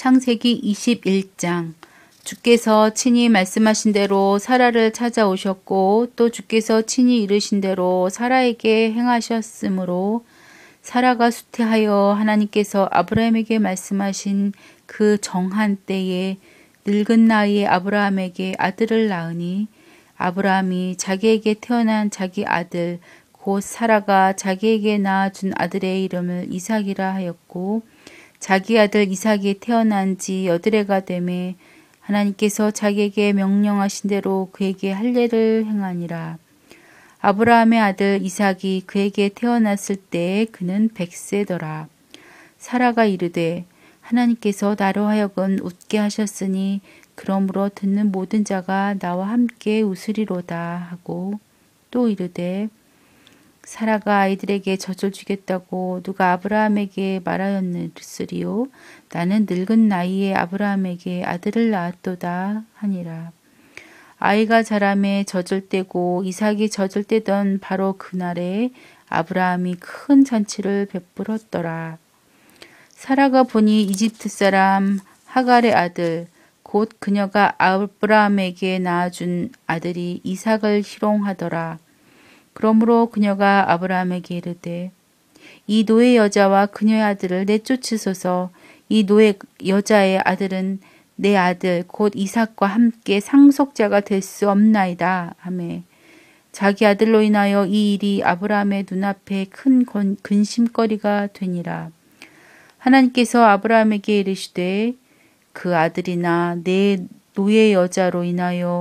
창세기 21장. 주께서 친히 말씀하신 대로 사라를 찾아오셨고 또 주께서 친히 이르신 대로 사라에게 행하셨으므로 사라가 수태하여 하나님께서 아브라함에게 말씀하신 그 정한 때에 늙은 나이에 아브라함에게 아들을 낳으니 아브라함이 자기에게 태어난 자기 아들 곧 사라가 자기에게 낳아준 아들의 이름을 이삭이라 하였고 자기 아들 이삭이 태어난 지 여드레가 되매 하나님께서 자기에게 명령하신 대로 그에게 할례를 행하니라. 아브라함의 아들 이삭이 그에게 태어났을 때에 그는 100세더라. 사라가 이르되 하나님께서 나로 하여금 웃게 하셨으니 그러므로 듣는 모든 자가 나와 함께 웃으리로다 하고 또 이르되 사라가 아이들에게 젖을 주겠다고 누가 아브라함에게 말하였느리요 나는 늙은 나이에 아브라함에게 아들을 낳았도다 하니라. 아이가 자라매 젖을 떼고 이삭이 젖을 떼던 바로 그날에 아브라함이 큰 잔치를 베풀었더라. 사라가 보니 이집트 사람 하갈의 아들 곧 그녀가 아브라함에게 낳아준 아들이 이삭을 희롱하더라. 그러므로 그녀가 아브라함에게 이르되 이 노예 여자와 그녀의 아들을 내쫓으소서. 이 노예 여자의 아들은 내 아들 곧 이삭과 함께 상속자가 될 수 없나이다 하매 자기 아들로 인하여 이 일이 아브라함의 눈앞에 큰 근심거리가 되니라. 하나님께서 아브라함에게 이르시되 그 아들이나 내 노예 여자로 인하여